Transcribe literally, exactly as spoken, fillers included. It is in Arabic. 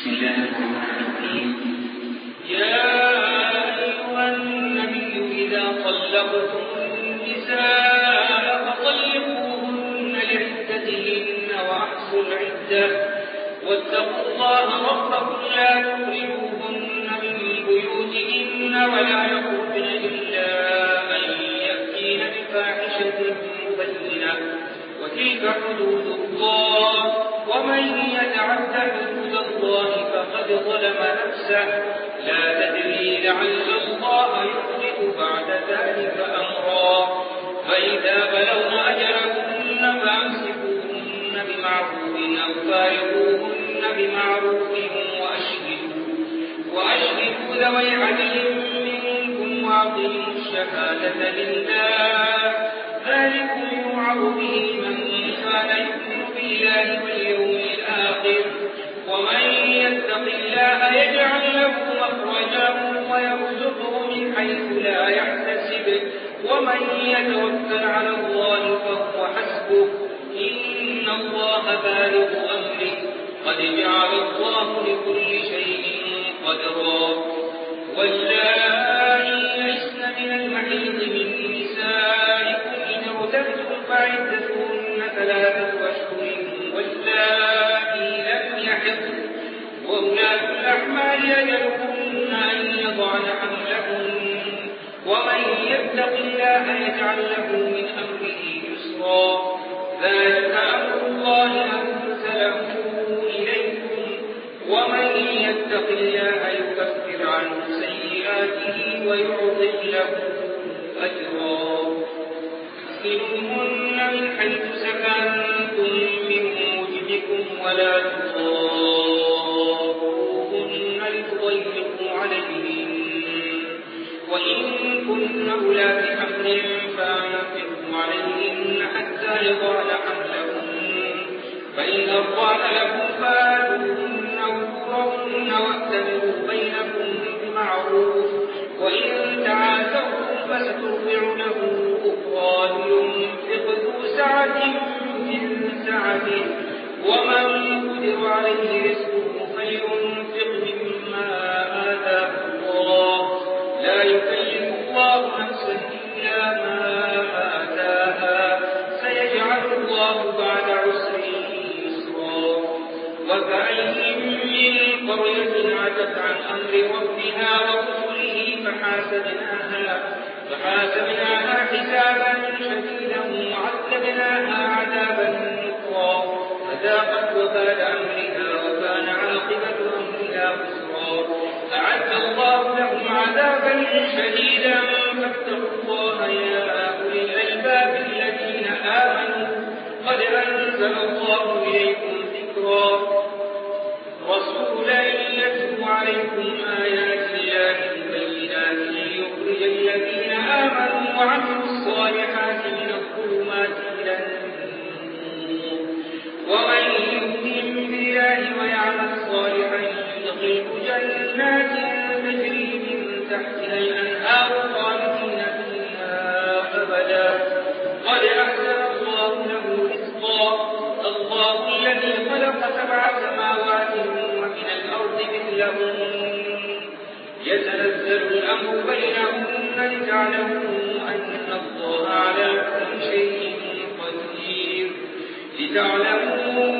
بسم الله الرحمن الرحيم. يا أيها النبي إذا طلقتم النساء فطلقوهن لعدتهن وأحصوا العدة واتقوا الله ربكم لا تخرجوهن من بيوتهن ولا يخرجن إلا أن يأتين بفاحشة مبينة وتلك حدود الله ومن يتعد حدود الله فقد ظلم نفسه لا تدري لعل الله يحدث بعد ذلك أمرا فإذا بلغن أجلهن فأمسكوهن بمعروف أو فارقوهن بمعروف وأشهدوا وأشهدوا ذوي عدل منكم وأقيموا الشهادة لله ذلكم يوعظ به من كان يؤمن بالله واليوم الآخر ومن يتق الله يجعل له مخرجا ويرزقه من حيث لا يحتسب ومن يتوكل على الله فهو حسبه إن الله بالغ أمره قد جعل الله لكل شيء قدرا واللائي يئسن من المحيض من نسائكم إن ارتبتم فعدتهن ثلاثة أشهر واللائي لم يحضن وأولاة الأحمال أجلهن أن يضعن حملهن ومن يتق الله يجعل له من أمره يسرا ذلك أمر الله أنزله إليكم ومن يتق الله يكفر عنه سيئاته ويعظم له أجرا اسكنوهن من حيث سكنتم من وجدكم ولا تضاروهن لتضيقوا عليهن وإن كن أولات حمل فأنفقوا عليهن حتى يضعن حملهن فإن أرضعن لكم فآتوهن أجورهن واعتمروا بينكم بمعروف وإن تعاسرتم فسترضع له أخرى لينفق ذو سعة من سعته ومن قدر عليه رزقه فلينفق مما آتاه الله لا يكلف الله نفسا إلا ما آتاها سيجعل الله بعد عسر يسرا وكأين من قرية عتت عن أمر ربها ورسله فحاسبناها فحاسبناها حسابا شديدا وعذبناها عذابا نكرا فذاقت وبال أمرها وكان عاقبة أمرها خسرا أعد الله لهم عذابا شديدا فاتقوا الله يا أولي الألباب الذين آمنوا قد أنزل الله إليكم ذكرا رسولا يتلو عليكم آيات الله مبينات ليخرج الذين آمنوا وعملوا الصالحات من الظلمات إلى النور ومن يؤمن بالله ويعمل صالحا يدخله جنات تجري من تحتها الأنهار خالدين فيها أبدا قد أحسن الله له رزقا الله الذي خلق سبع سماوات ومن الأرض مثلهن يتنزل الأمر بينهن لتعلموا أن الله على كل شيء قدير لتعلموا